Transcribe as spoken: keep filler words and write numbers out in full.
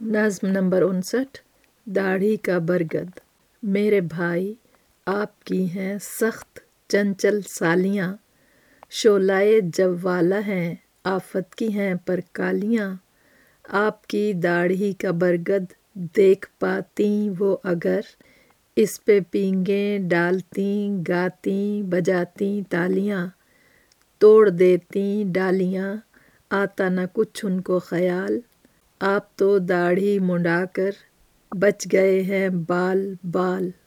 नज़्म नंबर उनसठ। दाढ़ी का बरगद। मेरे भाई आपकी हैं सख्त चंचल सालियाँ, शोलाए जवाला हैं आफत की हैं पर कालियाँ। आपकी दाढ़ी का बरगद देख पाती वो अगर, इस पे पींगें डालती गाती बजाती तालियाँ। तोड़ देती डालियाँ आता न कुछ उनको ख्याल, आप तो दाढ़ी मुंडाकर बच गए हैं बाल बाल।